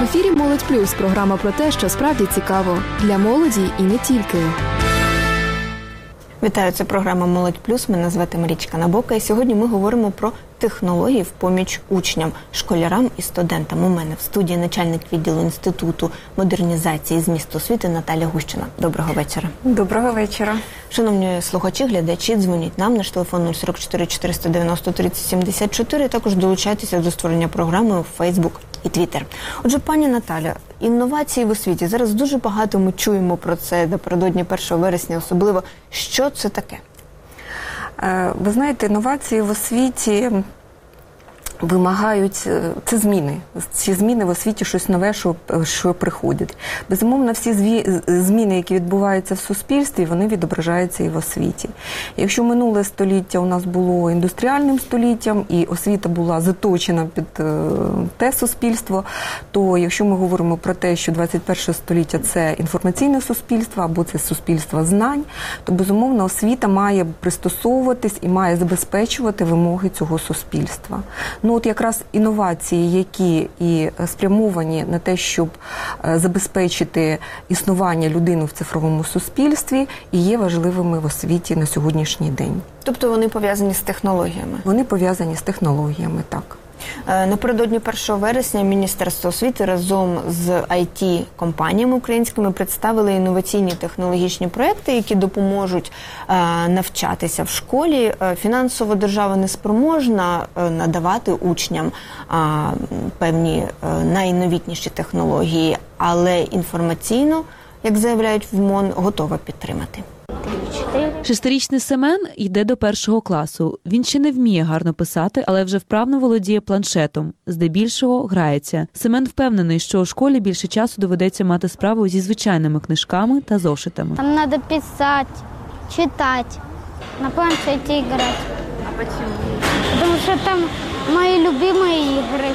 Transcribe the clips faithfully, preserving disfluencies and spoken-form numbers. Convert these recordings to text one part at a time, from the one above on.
ефірі «Молодь Плюс» – програма про те, що справді цікаво. Для молоді і не тільки. Вітаю, це програма «Молодь Плюс». Мене звати Марічка Набока. І сьогодні ми говоримо про технології в поміч учням, школярам і студентам. У мене в студії начальник відділу Інституту модернізації змісту освіти Наталя Гущина. Доброго вечора. Доброго вечора. Шановні слухачі, глядачі, дзвоніть нам на телефон нуль сорок чотири чотириста дев'яносто тридцять сімдесят чотири. Також долучайтеся до створення програми у Фейсбук і Твіттер. Отже, пані Наталя, інновації в освіті. Зараз дуже багато ми чуємо про це напередодні першого вересня особливо. Що це таке? Ви знаєте, інновації в освіті вимагають, це зміни. Ці зміни в освіті щось нове, що, що приходить. Безумовно, всі зві, зміни, які відбуваються в суспільстві, вони відображаються і в освіті. Якщо минуле століття у нас було індустріальним століттям, і освіта була заточена під те суспільство, то якщо ми говоримо про те, що двадцять перше століття – це інформаційне суспільство, або це суспільство знань, то, безумовно, освіта має пристосовуватись і має забезпечувати вимоги цього суспільства. Ну, от якраз інновації, які і спрямовані на те, щоб забезпечити існування людини в цифровому суспільстві, і є важливими в освіті на сьогоднішній день. Тобто вони пов'язані з технологіями? Вони пов'язані з технологіями, так. Напередодні першого вересня Міністерство освіти разом з ай ті-компаніями українськими представили інноваційні технологічні проекти, які допоможуть навчатися в школі. Фінансово держава не спроможна надавати учням певні найновітніші технології, але інформаційно, як заявляють в МОН, готова підтримати. Шестирічний Семен йде до першого класу. Він ще не вміє гарно писати, але вже вправно володіє планшетом. Здебільшого грається. Семен впевнений, що у школі більше часу доведеться мати справу зі звичайними книжками та зошитами. Там треба писати, читати, на планшеті грати. А чому? Тому що там мої любимі ігри.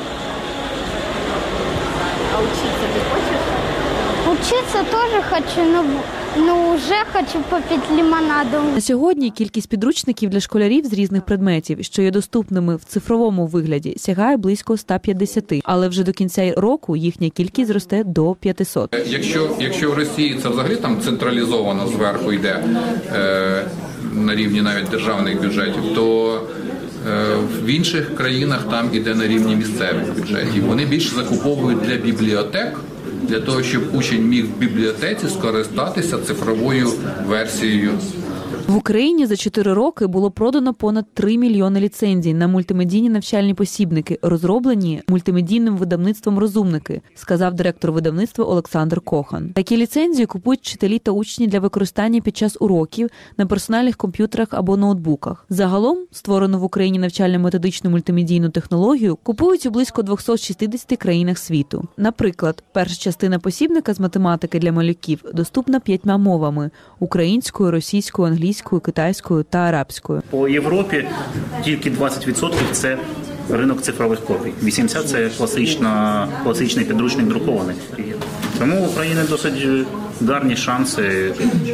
А учиться ти хочеш? Учиться теж хочу, но... Ну, вже хочу попити лимонаду. На сьогодні кількість підручників для школярів з різних предметів, що є доступними в цифровому вигляді, сягає близько ста п'ятдесяти. Але вже до кінця року їхня кількість зросте до п'ятисот. Якщо, якщо в Росії це взагалі там централізовано зверху йде е, на рівні навіть державних бюджетів, то е, в інших країнах там іде на рівні місцевих бюджетів. Вони більше закуповують для бібліотек, для того, щоб учень міг в бібліотеці скористатися цифровою версією. В Україні за чотири роки було продано понад три мільйони ліцензій на мультимедійні навчальні посібники, розроблені мультимедійним видавництвом «Розумники», сказав директор видавництва Олександр Кохан. Такі ліцензії купують вчителі та учні для використання під час уроків на персональних комп'ютерах або ноутбуках. Загалом, створену в Україні навчально-методичну мультимедійну технологію купують у близько двохсот шістдесяти країнах світу. Наприклад, перша частина посібника з математики для малюків доступна п'ятьма мовами – українською, російською, англійською, китайською та арабською. По Європі тільки двадцять відсотків – це ринок цифрових копій. вісімдесят відсотків – це класична, класичний підручник друкований. Тому в Україні досить гарні шанси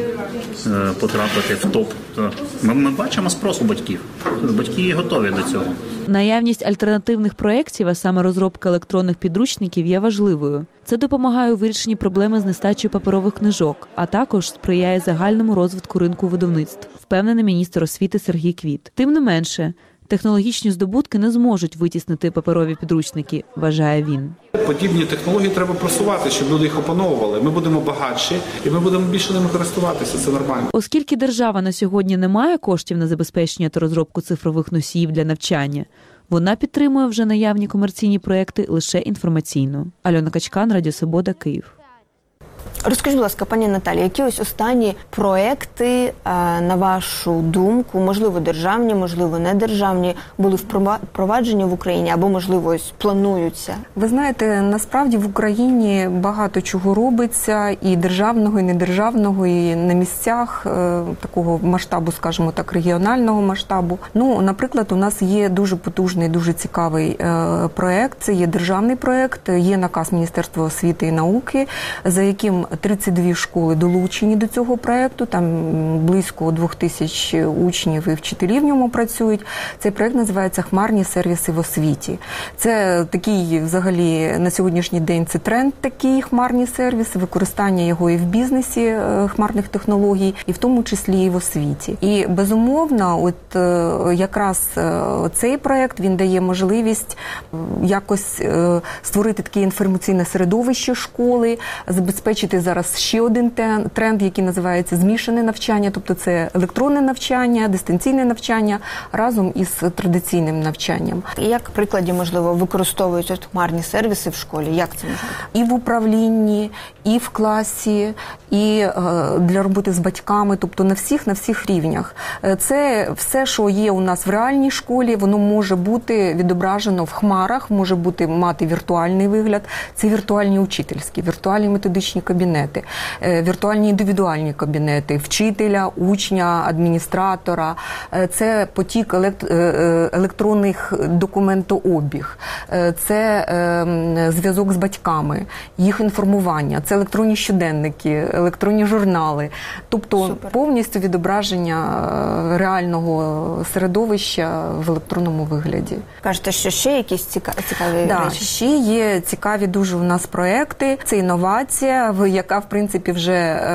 потрапити в топ. Ми, ми бачимо спрос у батьків. Батьки готові до цього. Наявність альтернативних проєктів, а саме розробка електронних підручників, є важливою. Це допомагає у вирішенні проблеми з нестачею паперових книжок, а також сприяє загальному розвитку ринку видавництв, впевнений міністр освіти Сергій Квіт. Тим не менше, технологічні здобутки не зможуть витіснити паперові підручники, вважає він. Подібні технології треба просувати, щоб люди їх опановували. Ми будемо багатші і ми будемо більше ними користуватися, це нормально. Оскільки держава на сьогодні не має коштів на забезпечення та розробку цифрових носіїв для навчання, вона підтримує вже наявні комерційні проекти лише інформаційно. Альона Качкан, Радіо Свобода, Київ. Розкажіть, будь ласка, пані Наталі, які ось останні проекти, на вашу думку, можливо, державні, можливо, недержавні, були впроваджені в Україні або, можливо, ось плануються? Ви знаєте, насправді в Україні багато чого робиться, і державного, і недержавного, і на місцях такого масштабу, скажімо так, регіонального масштабу. Ну, наприклад, у нас є дуже потужний, дуже цікавий проект, це є державний проект, є наказ Міністерства освіти і науки, за яким тридцять дві школи долучені до цього проєкту, там близько двох тисяч учнів і вчителів в ньому працюють. Цей проєкт називається «Хмарні сервіси в освіті». Це такий, взагалі, на сьогоднішній день це тренд такий, хмарні сервіси, використання його і в бізнесі, хмарних технологій, і в тому числі і в освіті. І, безумовно, от якраз цей проєкт, він дає можливість якось створити таке інформаційне середовище школи, забезпечити зараз ще один тренд, який називається змішане навчання, тобто це електронне навчання, дистанційне навчання разом із традиційним навчанням. Як прикладі, можливо, використовують хмарні сервіси в школі? Як це може бути? І в управлінні, і в класі, і е, для роботи з батьками, тобто на всіх, на всіх рівнях. Це все, що є у нас в реальній школі, воно може бути відображено в хмарах, може бути мати віртуальний вигляд. Це віртуальні учительські, віртуальні методичні кабінети, е, віртуальні індивідуальні кабінети, вчителя, учня, адміністратора. Е, це потік елект, е, електронних документообіг, е, це е, зв'язок з батьками, їх інформування, це електронні щоденники, електронні журнали. Тобто Супер. Повністю відображення реального середовища в електронному вигляді. Кажете, що ще якісь цікаві, цікаві Да, речі? ще є цікаві дуже у нас проекти. Це інновація, яка, в принципі, вже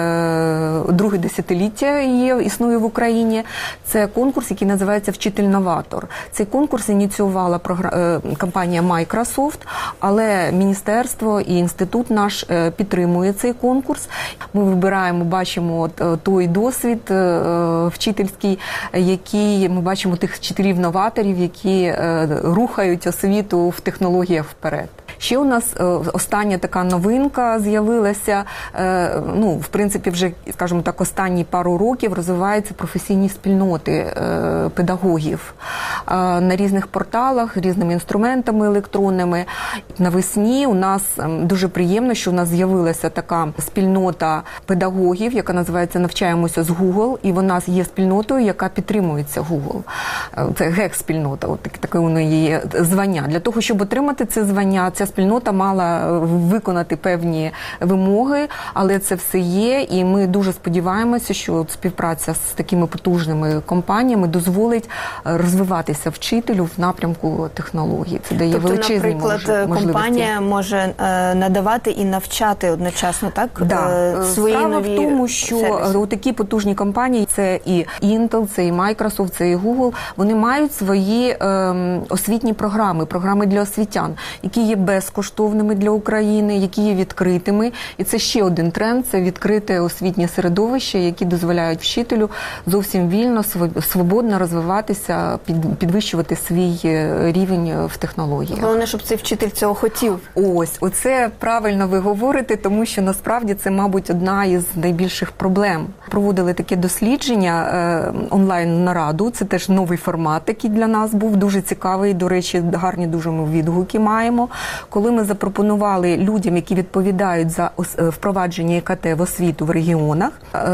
е, друге десятиліття є, існує в Україні. Це конкурс, який називається «Вчитель-новатор». Цей конкурс ініціювала програ... е, компанія Microsoft, але міністерство і інститут наш е, підтримує цей конкурс. Ми вибираємо, бачимо от, е, той досвід е, вчительський, який ми бачимо тих вчителів-новаторів, які е, рухають освіту в технологіях вперед. Ще у нас е, остання така новинка з'явилася, е, ну, в принципі, вже, скажімо так, останні пару років розвиваються професійні спільноти е, педагогів е, на різних порталах, різними інструментами електронними. Навесні у нас е, дуже приємно, що у нас з'явилася така спільнота педагогів, яка називається «Навчаємося з Google», і вона є спільнотою, яка підтримується Google. Е, це гек-спільнота, от таке, таке у неї є звання. Для того, щоб отримати це звання, ця спільнота мала виконати певні вимоги, але це все є, і ми дуже сподіваємося, що співпраця з такими потужними компаніями дозволить розвиватися вчителю в напрямку технологій. Це дає тобто, величезні наприклад, можливості. компанія може е, надавати і навчати одночасно, так? Да. Е, свої Справа нові в тому, що сервіси. такі потужні компанії, це і Intel, це і Microsoft, це і Google, вони мають свої е, освітні програми, програми для освітян, які є безкоштовними для України, які є відкритими. І це ще один тренд – це відкрите освітнє середовище, які дозволяють вчителю зовсім вільно, свободно розвиватися, підвищувати свій рівень в технологіях. Головне, щоб цей вчитель цього хотів. Ось, оце правильно ви говорите, тому що насправді це, мабуть, одна із найбільших проблем. Проводили таке дослідження е, онлайн-нараду, це теж новий формат, який для нас був дуже цікавий, до речі, гарні дуже ми відгуки маємо. Коли ми запропонували людям, які відповідають за впровадження ІКТ в освіту в регіонах,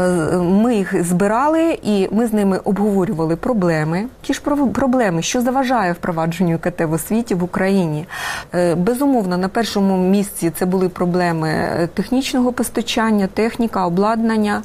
ми їх збирали і ми з ними обговорювали проблеми. Ті ж проблеми, що заважає впровадженню ІКТ в освіті в Україні. Безумовно, на першому місці це були проблеми технічного постачання, техніка, обладнання.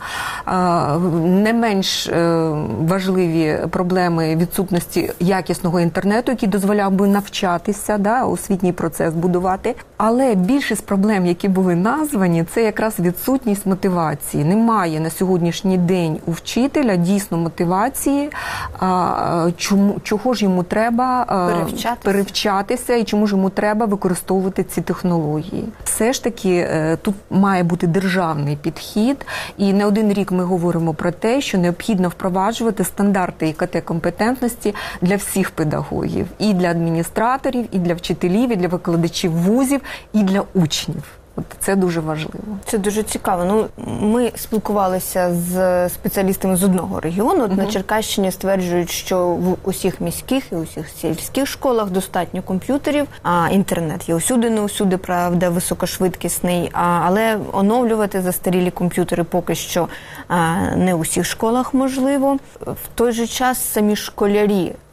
Не менш важливі проблеми відсутності якісного інтернету, який дозволяв би навчатися, да, освітній процес будувати. Але більшість проблем, які були названі, це якраз відсутність мотивації. Немає на сьогоднішній день у вчителя дійсно мотивації, чому, чого ж йому треба перевчатися. перевчатися і чому ж йому треба використовувати ці технології. Все ж таки тут має бути державний підхід, і не один рік ми говоримо про те, що необхідно впроваджувати стандарти ІКТ-компетентності для всіх педагогів, і для адміністраторів, і для вчителів, і для викладачів вузів, і для учнів. От це дуже важливо. Це дуже цікаво. Ну, ми спілкувалися з спеціалістами з одного регіону. От, uh-huh. На Черкащині стверджують, що в усіх міських і усіх сільських школах достатньо комп'ютерів, а інтернет є усюди, не усюди, правда, високошвидкісний, а, але оновлювати застарілі комп'ютери поки що а, не у всіх школах можливо. В той же час самі школярі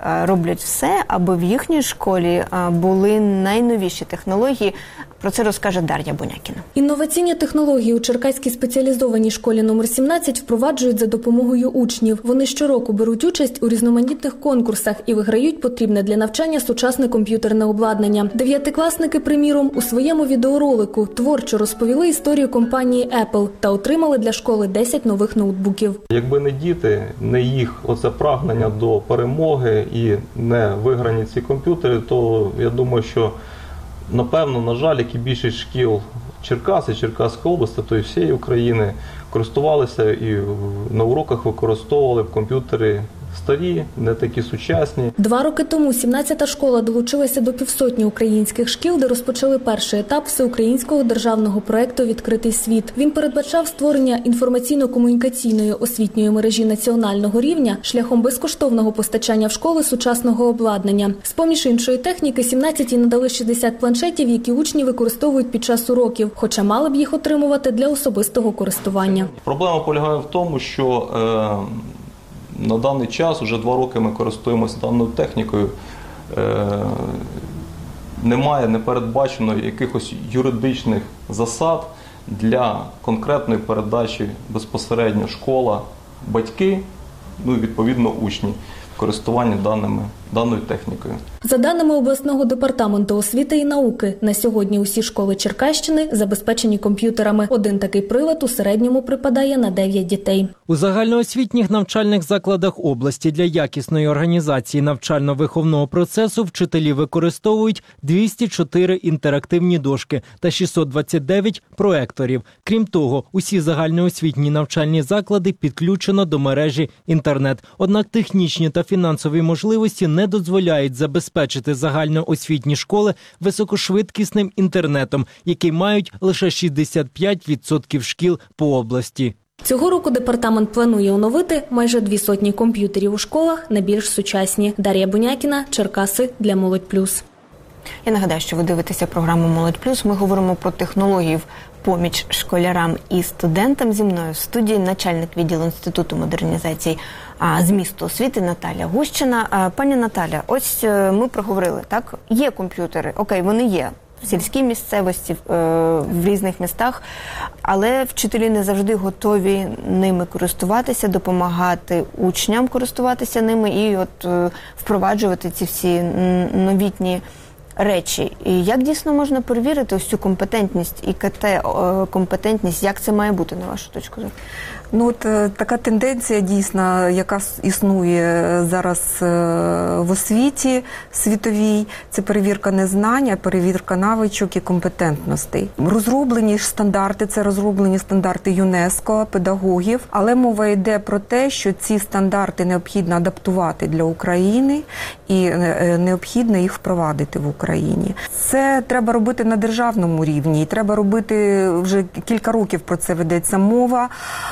роблять все, аби в їхній школі були найновіші технології. Про це розкаже Дар'я Бунякіна. Інноваційні технології у Черкаській спеціалізованій школі номер сімнадцять впроваджують за допомогою учнів. Вони щороку беруть участь у різноманітних конкурсах і виграють потрібне для навчання сучасне комп'ютерне обладнання. Дев'ятикласники, приміром, у своєму відеоролику творчо розповіли історію компанії Apple та отримали для школи десять нових ноутбуків. Якби не діти, не їх оце прагнення до перемоги і не виграні ці комп'ютери, то я думаю, що напевно, на жаль, як і більшість шкіл Черкаси, Черкаської області, то і всієї України користувалися і на уроках використовували б комп'ютери старі, не такі сучасні. Два роки тому сімнадцята школа долучилася до півсотні українських шкіл, де розпочали перший етап всеукраїнського державного проєкту «Відкритий світ». Він передбачав створення інформаційно-комунікаційної освітньої мережі національного рівня шляхом безкоштовного постачання в школи сучасного обладнання. З-поміж іншої техніки сімнадцяті надали шістдесят планшетів, які учні використовують під час уроків, хоча мали б їх отримувати для особистого користування. Проблема полягає в тому, що е... на даний час, вже два роки ми користуємося даною технікою, немає, не передбачено якихось юридичних засад для конкретної передачі безпосередньо школа, батьки, ну і відповідно учні в користуванні даними, даною технікою. За даними обласного департаменту освіти і науки, на сьогодні усі школи Черкащини забезпечені комп'ютерами. Один такий прилад у середньому припадає на дев'ять дітей. У загальноосвітніх навчальних закладах області для якісної організації навчально-виховного процесу вчителі використовують двісті чотири інтерактивні дошки та шістсот двадцять дев'ять проекторів. Крім того, усі загальноосвітні навчальні заклади підключено до мережі інтернет. Однак технічні та фінансові можливості не дозволяють забезпечити загальноосвітні школи високошвидкісним інтернетом, який мають лише шістдесят п'ять відсотків шкіл по області. Цього року департамент планує оновити майже дві сотні комп'ютерів у школах на більш сучасні. Дар'я Бунякіна, Черкаси для Молодь Плюс. Я нагадаю, що ви дивитеся програму «Молодь Плюс». Ми говоримо про технології в поміч школярам і студентам. Зі мною в студії начальник відділу Інституту модернізації змісту освіти Наталя Гущина. Пані Наталя, ось ми проговорили, так? Є комп'ютери, окей, вони є в сільській місцевості, в різних містах, але вчителі не завжди готові ними користуватися, допомагати учням користуватися ними і от впроваджувати ці всі новітні речі. І як дійсно можна перевірити ось цю компетентність, і КТ-компетентність, як це має бути, на вашу точку зору? Ну, от така тенденція дійсна, яка існує зараз в освіті світовій, це перевірка незнання, перевірка навичок і компетентностей. Розроблені ж стандарти, це розроблені стандарти ЮНЕСКО, педагогів, але мова йде про те, що ці стандарти необхідно адаптувати для України і необхідно їх впровадити в Україні. Це треба робити на державному рівні, і треба робити, вже кілька років про це ведеться мова.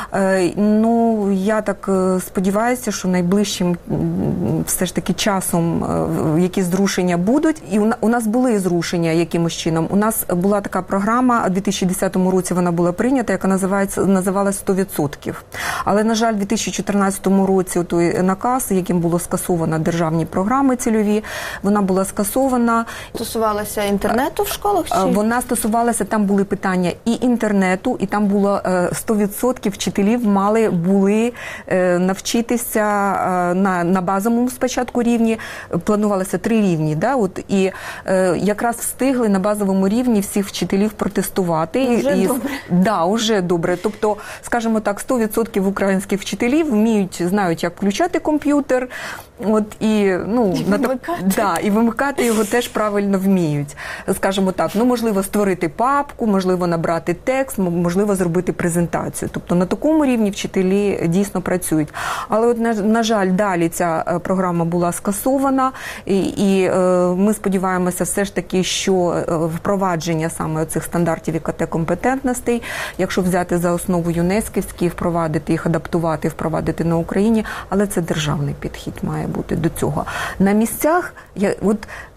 Ну, я так сподіваюся, що найближчим все ж таки часом якісь зрушення будуть. І у нас були зрушення якимось чином. У нас була така програма, у дві тисячі десятому році вона була прийнята, яка називається, називалась сто відсотків. Але, на жаль, у дві тисячі чотирнадцятому році той наказ, яким було скасовано державні програми цільові, вона була скасована. Стосувалася інтернету в школах? Чи? Вона стосувалася, там були питання і інтернету, і там було сто відсотків вчителів мали були навчитися на, на базовому спочатку рівні, планувалося три рівні, да, от, і якраз встигли на базовому рівні всіх вчителів протестувати. Вже і, добре. Да, уже добре. Тобто, скажімо так, сто відсотків українських вчителів вміють, знають, як включати комп'ютер, от, і, ну, і, вимикати. Да, і вимикати його теж правильно вміють. Скажімо так, ну, можливо, створити папку, можливо, набрати текст, можливо, зробити презентацію. Тобто, на такому рівні вчителі дійсно працюють. Але, от, на, на жаль, далі ця програма була скасована, і, і е, ми сподіваємося все ж таки, що впровадження саме цих стандартів і КТ-компетентностей, якщо взяти за основу ЮНЕСКівські, впровадити їх, адаптувати, впровадити на Україні, але це державний підхід має бути до цього. На місцях, я, от,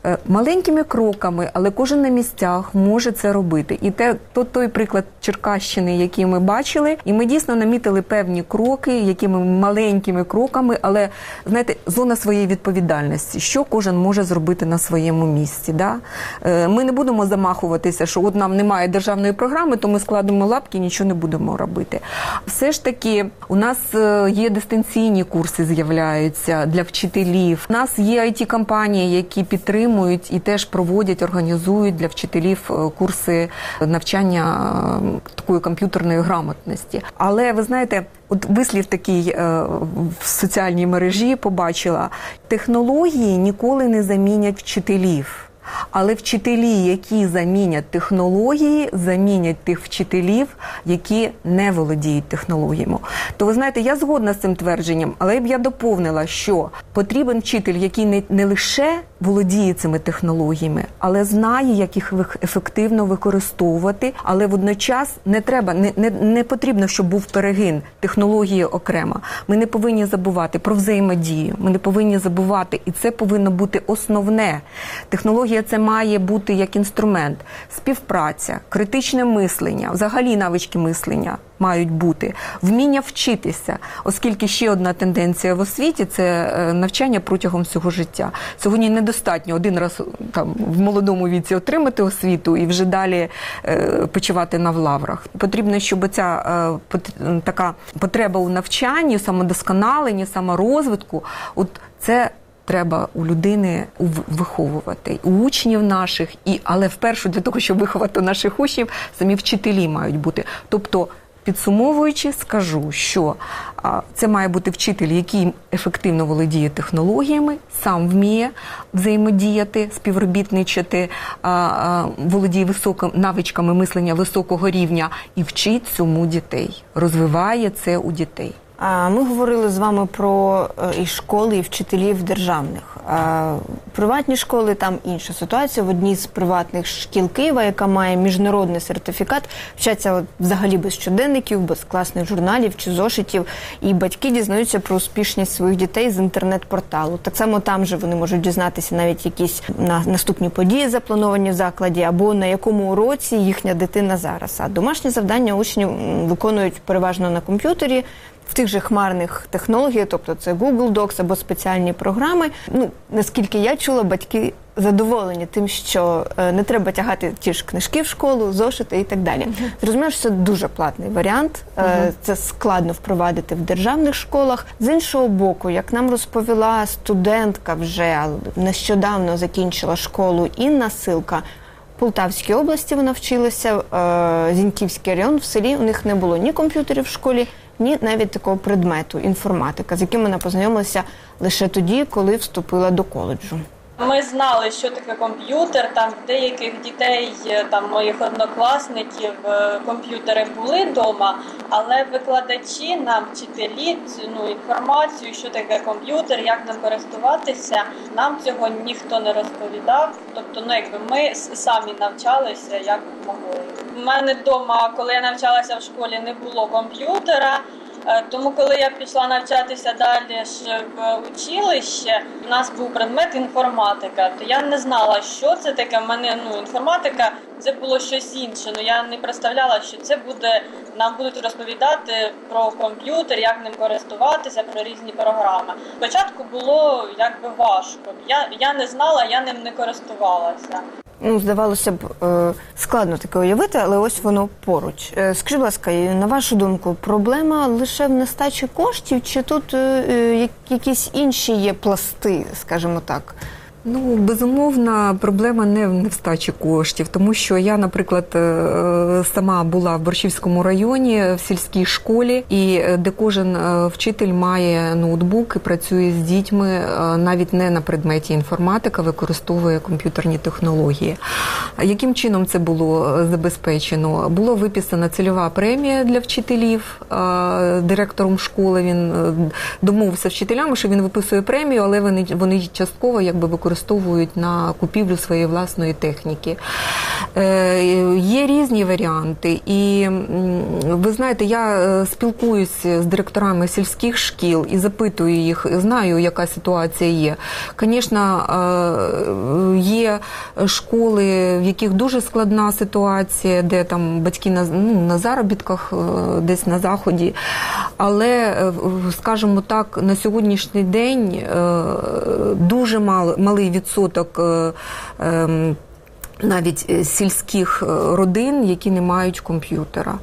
Маленькими кроками, але кожен на місцях може це робити. І те, то той приклад Черкащини, який ми бачили, і ми дійсно намітили певні кроки, якими маленькими кроками, але, знаєте, зона своєї відповідальності, що кожен може зробити на своєму місці. Да? Ми не будемо замахуватися, що от нам немає державної програми, то ми складемо лапки і нічого не будемо робити. Все ж таки, у нас є дистанційні курси, з'являються для вчителів. У нас є ай ті-компанії, які підтримують і теж проводять, організують для вчителів курси навчання такої комп'ютерної грамотності. Але, ви знаєте, от вислів такий е, в соціальній мережі побачила, технології ніколи не замінять вчителів. Але вчителі, які замінять технології, замінять тих вчителів, які не володіють технологіями. То ви знаєте, я згодна з цим твердженням, але б я доповнила, що потрібен вчитель, який не, не лише володіє цими технологіями, але знає, як їх ефективно використовувати, але водночас не треба, не, не, не потрібно, щоб був перегин технології окремо. Ми не повинні забувати про взаємодію, ми не повинні забувати, і це повинно бути основне. Технологія це має бути як інструмент. Співпраця, критичне мислення, взагалі навички мислення мають бути, вміння вчитися, оскільки ще одна тенденція в освіті – це навчання протягом всього життя. Сьогодні недостатньо один раз там, в молодому віці отримати освіту і вже далі е, почивати на лаврах. Потрібно, щоб ця е, пот- така потреба у навчанні, самодосконаленні, саморозвитку, от це треба у людини виховувати, у учнів наших, і, але вперше для того, щоб виховати наших учнів, самі вчителі мають бути. Тобто, підсумовуючи, скажу, що а, це має бути вчитель, який ефективно володіє технологіями, сам вміє взаємодіяти, співробітничати, а, а, володіє високим навичками мислення високого рівня і вчить цьому дітей, розвиває це у дітей. Ми говорили з вами про і школи, і вчителів державних. Приватні школи, там інша ситуація. В одній з приватних шкіл Києва, яка має міжнародний сертифікат, вчаться от взагалі без щоденників, без класних журналів чи зошитів. І батьки дізнаються про успішність своїх дітей з інтернет-порталу. Так само там же вони можуть дізнатися навіть якісь наступні події, заплановані в закладі, або на якому уроці їхня дитина зараз. А домашні завдання учні виконують переважно на комп'ютері, в тих же хмарних технологіях, тобто це Google Docs або спеціальні програми. Ну, наскільки я чула, батьки задоволені тим, що е, не треба тягати ті ж книжки в школу, зошити і так далі. Uh-huh. Зрозуміло, що це дуже платний варіант, е, uh-huh. це складно впровадити в державних школах. З іншого боку, як нам розповіла студентка вже, нещодавно закінчила школу Інна Силка, в Полтавській області вона вчилася, е, Зіньківський район, в селі у них не було ні комп'ютерів в школі, ні навіть такого предмету, інформатика, з яким вона познайомилася лише тоді, коли вступила до коледжу. Ми знали, що таке комп'ютер, там в деяких дітей, там моїх однокласників, комп'ютери були вдома, але викладачі нам, вчителі, ну, інформацію, що таке комп'ютер, як ним користуватися, нам цього ніхто не розповідав. Тобто, ну, якби ми самі навчалися, як могли. У мене вдома, коли я навчалася в школі, не було комп'ютера. Тому, коли я пішла навчатися далі ж в училище, у нас був предмет інформатика, то я не знала, що це таке. В мене, ну, інформатика – це було щось інше. Ну, я не представляла, що це буде, нам будуть розповідати про комп'ютер, як ним користуватися, про різні програми. Спочатку було якби важко. Я, я не знала, я ним не користувалася. Ну, здавалося б, складно таке уявити, але ось воно поруч. Скажіть, будь ласка, на вашу думку, проблема лише в нестачі коштів, чи тут якісь інші є пласти, скажімо так? Ну, безумовно, проблема не в нестачі коштів, тому що я, наприклад, сама була в Борщівському районі, в сільській школі, і де кожен вчитель має ноутбук і працює з дітьми, навіть не на предметі інформатика, використовує комп'ютерні технології. Яким чином це було забезпечено? Було виписана цільова премія для вчителів, директором школи він домовився з вчителями, що він виписує премію, але вони, вони частково якби використовують використовують на купівлю своєї власної техніки. Є різні варіанти. І ви знаєте, я спілкуюся з директорами сільських шкіл і запитую їх, знаю, яка ситуація є. Звісно, є школи, в яких дуже складна ситуація, де там батьки на, ну, на заробітках десь на заході. Але, скажімо так, на сьогоднішній день дуже мал, малий відсоток навіть сільських родин, які не мають комп'ютера.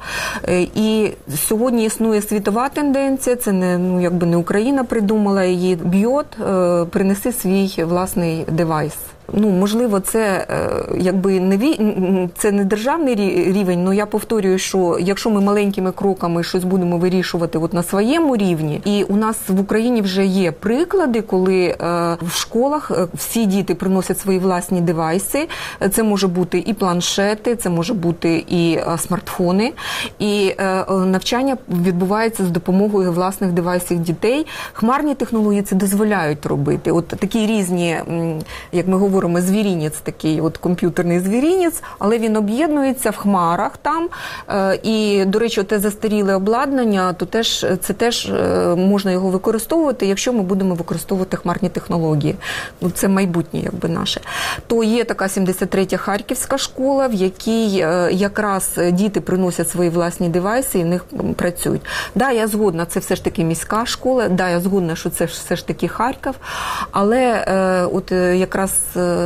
І сьогодні існує світова тенденція, це не, ну, якби не Україна придумала її, б'йот, принеси свій власний девайс. Ну, можливо, це якби не ві... це не державний рівень, але я повторюю, що якщо ми маленькими кроками щось будемо вирішувати от на своєму рівні, і у нас в Україні вже є приклади, коли в школах всі діти приносять свої власні девайси, це може бути і планшети, це може бути і смартфони, і навчання відбувається з допомогою власних девайсів дітей. Хмарні технології це дозволяють робити. От такі різні, як ми говоримо, Говоримо, звірінець такий, от комп'ютерний звірінець, але він об'єднується в хмарах там. І, до речі, те застаріле обладнання, то теж, це теж можна його використовувати, якщо ми будемо використовувати хмарні технології. Ну, це майбутнє, якби, наше. То є така сімдесят третя Харківська школа, в якій якраз діти приносять свої власні девайси і в них працюють. Да, я згодна, це все ж таки міська школа, да, я згодна, що це все ж таки Харків, але от якраз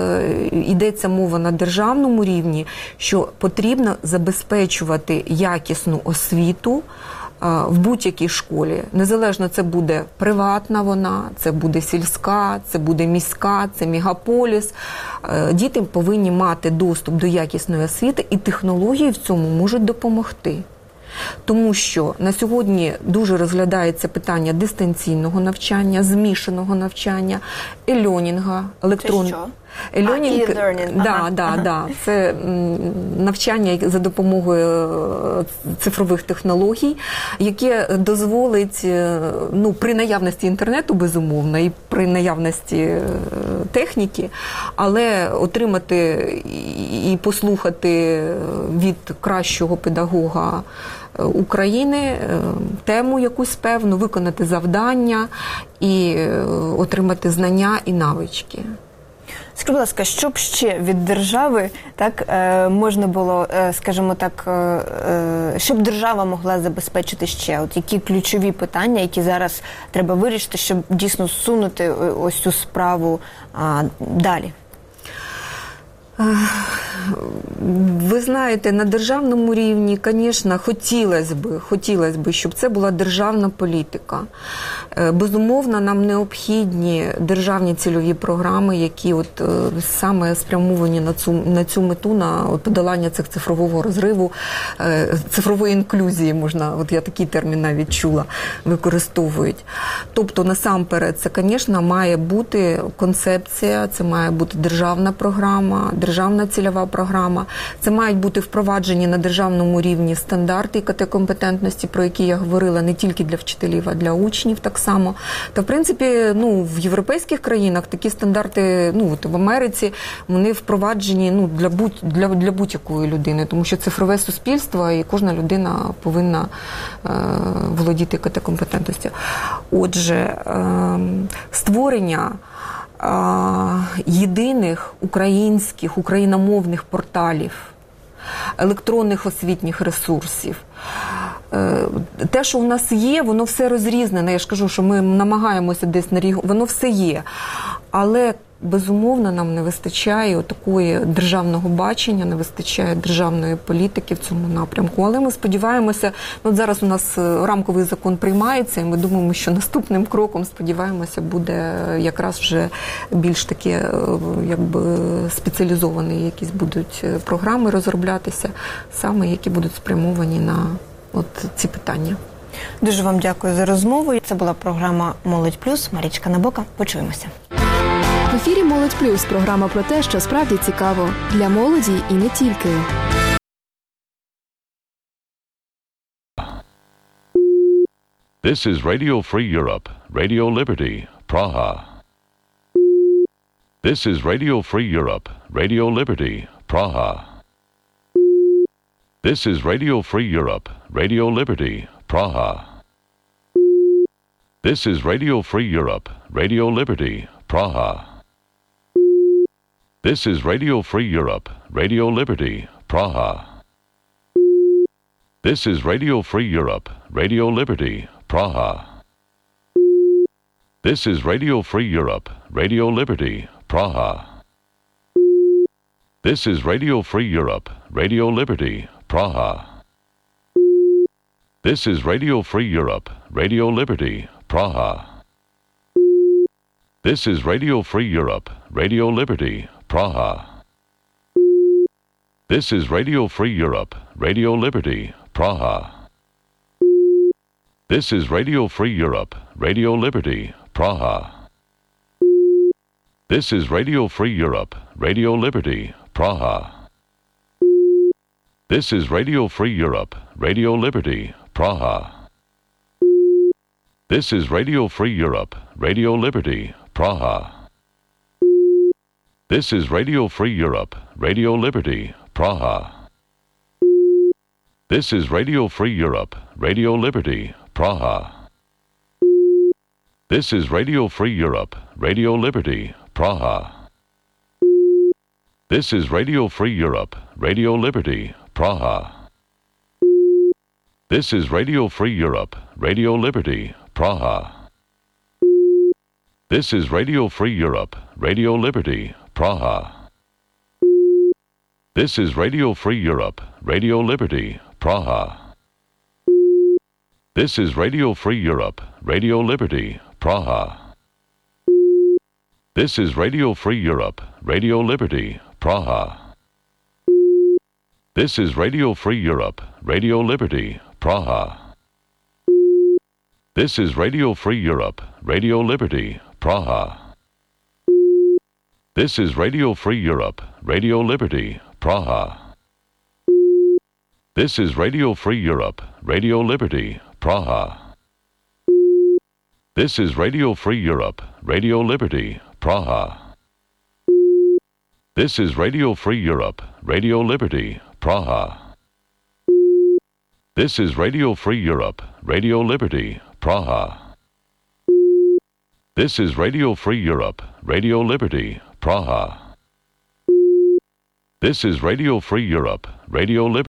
йдеться мова на державному рівні, що потрібно забезпечувати якісну освіту в будь-якій школі. Незалежно, це буде приватна вона, це буде сільська, це буде міська, це мегаполіс. Діти повинні мати доступ до якісної освіти, і технології в цьому можуть допомогти. Тому що на сьогодні дуже розглядається питання дистанційного навчання, змішаного навчання, ельонінга, електрон... Це що? Ельонінг, а, e-learning. да, ага. да, ага. да. Це навчання за допомогою цифрових технологій, яке дозволить, ну, при наявності інтернету, безумовно, і при наявності техніки, але отримати і послухати від кращого педагога України тему якусь певну, виконати завдання і отримати знання і навички. Скажіть, будь ласка, що б ще від держави так можна було, скажімо так, щоб держава могла забезпечити ще? От які ключові питання, які зараз треба вирішити, щоб дійсно сунути ось цю справу далі? Ви знаєте, на державному рівні, звісно, хотілося б, хотілося б, щоб це була державна політика. Безумовно, нам необхідні державні цільові програми, які от саме спрямовані на цю, на цю мету, на подолання цих цифрового розриву, цифрової інклюзії, можна, от я такий термін навіть чула, використовують. Тобто, насамперед, це, звісно, має бути концепція, це має бути державна програма, державна цільова програма. Це мають бути впроваджені на державному рівні стандарти і ка те компетентності, про які я говорила, не тільки для вчителів, а для учнів так само. Та, в принципі, ну, в європейських країнах такі стандарти, ну, от в Америці, вони впроваджені, ну, для, будь, для, для будь-якої людини, тому що цифрове суспільство і кожна людина повинна е, володіти ка те компетентністю. Отже, е, створення єдиних українських, україномовних порталів, електронних освітніх ресурсів. Те, що у нас є, воно все розрізнене. Я ж кажу, що ми намагаємося десь на регіон, воно все є. Але, безумовно, нам не вистачає такої державного бачення, не вистачає державної політики в цьому напрямку. Але ми сподіваємося, ну, от зараз у нас рамковий закон приймається, і ми думаємо, що наступним кроком, сподіваємося, буде якраз вже більш такі, якби, спеціалізовані якісь будуть програми розроблятися, саме які будуть спрямовані на от ці питання. Дуже вам дякую за розмову. Це була програма «Молодь плюс». Марічка Набока. Почуємося. В ефірі «Молодь плюс» – програма про те, що справді цікаво для молоді і не тільки. This is Radio Free Europe, Radio Liberty, Praha. This is Radio Free Europe, Radio Liberty, Praha. This is Radio Free Europe, Radio Liberty, Praha. This is Radio Free Europe, Radio Liberty, Praha. This is Radio Free Europe, Radio Liberty, Praha. This is Radio Free Europe, Radio Liberty, Praha. This is Radio Free Europe, Radio Liberty, Praha. This is Radio Free Europe, Radio Liberty, Praha. This is Radio Free Europe, Radio Liberty, Praha. This is Radio Free Europe, Radio Liberty, Praha. This is Radio Free Europe, Radio Liberty, Praha. This is Radio Free Europe, Radio Liberty, Praha. This is Radio Free Europe, Radio Liberty, Praha. This is Radio Free Europe, Radio Liberty, Praha. This is Radio Free Europe, Radio Liberty, Praha. This is Radio Free Europe, Radio Liberty, Praha. This is Radio Free Europe, Radio Liberty, Praha. This is Radio Free Europe, Radio Liberty, Praha. This is Radio Free Europe, Radio Liberty, Praha. This is Radio Free Europe, Radio Liberty, Praha. This is Radio Free Europe, Radio Liberty, Praha. This is Radio Free Europe, Radio Liberty, Praha. This is Radio Free Europe, Radio Liberty, Praha. This is Radio Free Europe, Radio Liberty, Praha. This is Radio Free Europe, Radio Liberty, Praha. This is Radio Free Europe, Radio Liberty, Praha. This is Radio Free Europe, Radio Liberty, Praha. This is Radio Free Europe, Radio Liberty, Praha. This is Radio Free Europe, Radio Liberty, Praha. This is Radio Free Europe, Radio Liberty, Praha. This is Radio Free Europe, Radio Liberty, Praha. This is Radio Free Europe, Radio Liberty, Praha. This is Radio Free Europe, Radio Liberty.